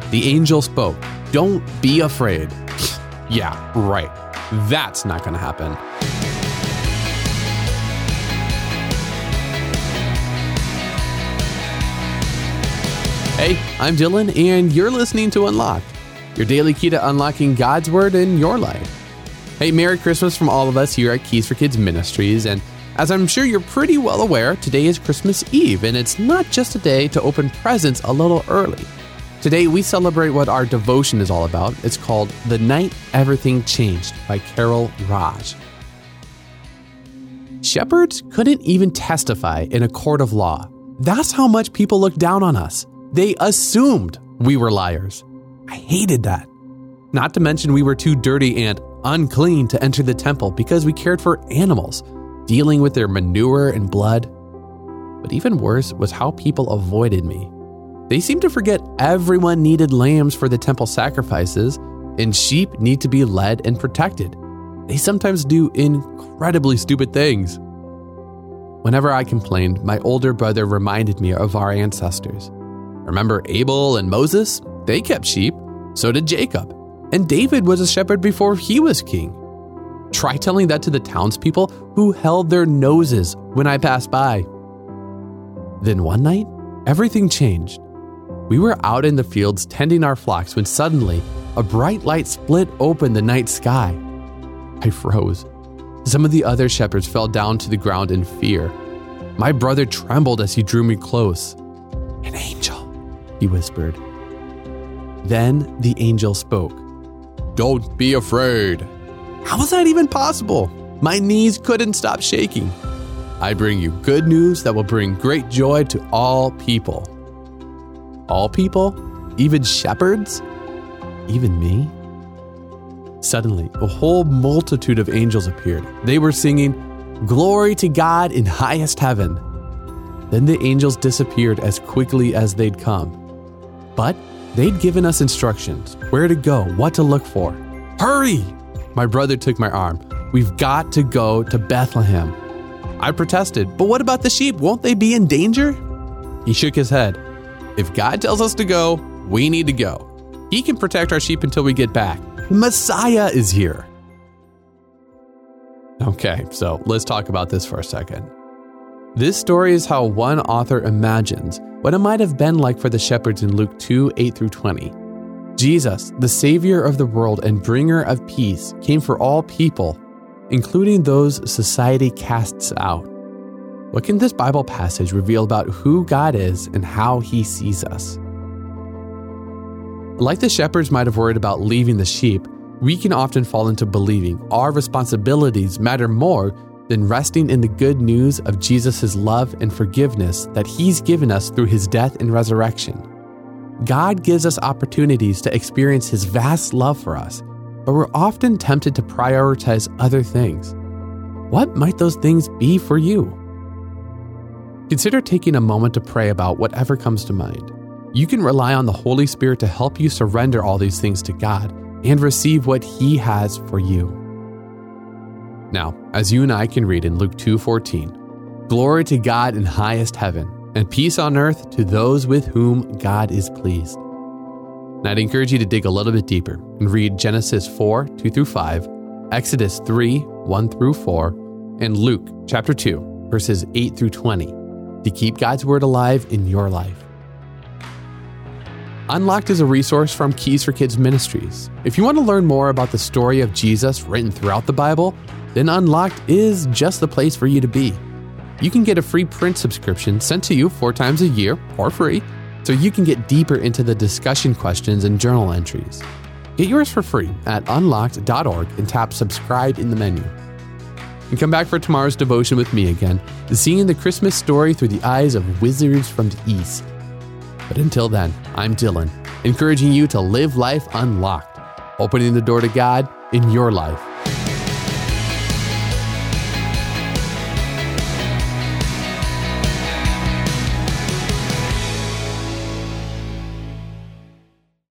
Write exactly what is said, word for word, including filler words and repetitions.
The angel spoke, "Don't be afraid." Yeah, right. That's not going to happen. Hey, I'm Dylan, and you're listening to Unlocked, your daily key to unlocking God's Word in your life. Hey, Merry Christmas from all of us here at Keys for Kids Ministries, and as I'm sure you're pretty well aware, today is Christmas Eve, and it's not just a day to open presents a little early. Today, we celebrate what our devotion is all about. It's called The Night Everything Changed by Carol Raj. Shepherds couldn't even testify in a court of law. That's how much people looked down on us. They assumed we were liars. I hated that. Not to mention we were too dirty and unclean to enter the temple because we cared for animals, dealing with their manure and blood. But even worse was how people avoided me. They seemed to forget everyone needed lambs for the temple sacrifices, and sheep need to be led and protected. They sometimes do incredibly stupid things. Whenever I complained, my older brother reminded me of our ancestors. Remember Abel and Moses? They kept sheep. So did Jacob. And David was a shepherd before he was king. Try telling that to the townspeople who held their noses when I passed by. Then one night, everything changed. We were out in the fields tending our flocks when suddenly a bright light split open the night sky. I froze. Some of the other shepherds fell down to the ground in fear. My brother trembled as he drew me close. "An angel," he whispered. Then the angel spoke. "Don't be afraid." How was that even possible? My knees couldn't stop shaking. "I bring you good news that will bring great joy to all people." All people? Even shepherds? Even me? Suddenly, a whole multitude of angels appeared. They were singing, "Glory to God in highest heaven." Then the angels disappeared as quickly as they'd come. But they'd given us instructions, where to go, what to look for. "Hurry!" My brother took my arm. "We've got to go to Bethlehem." I protested, "But what about the sheep? Won't they be in danger?" He shook his head. "If God tells us to go, we need to go. He can protect our sheep until we get back. Messiah is here." Okay, so let's talk about this for a second. This story is how one author imagines what it might have been like for the shepherds in Luke two, eight through twenty. Jesus, the Savior of the world and bringer of peace, came for all people, including those society casts out. What can this Bible passage reveal about who God is and how He sees us? Like the shepherds might have worried about leaving the sheep, we can often fall into believing our responsibilities matter more than resting in the good news of Jesus' love and forgiveness that He's given us through His death and resurrection. God gives us opportunities to experience His vast love for us, but we're often tempted to prioritize other things. What might those things be for you? Consider taking a moment to pray about whatever comes to mind. You can rely on the Holy Spirit to help you surrender all these things to God and receive what He has for you. Now, as you and I can read in Luke two fourteen, "Glory to God in highest heaven, and peace on earth to those with whom God is pleased." And I'd encourage you to dig a little bit deeper and read Genesis four, two through five, Exodus three, one through four, and Luke chapter two, verses eight through twenty, to keep God's Word alive in your life. Unlocked is a resource from Keys for Kids Ministries. If you want to learn more about the story of Jesus written throughout the Bible, then Unlocked is just the place for you to be. You can get a free print subscription sent to you four times a year for free, so you can get deeper into the discussion questions and journal entries. Get yours for free at unlocked dot org and tap subscribe in the menu. And come back for tomorrow's devotion with me again, seeing the Christmas story through the eyes of wizards from the East. But until then, I'm Dylan, encouraging you to live life unlocked, opening the door to God in your life.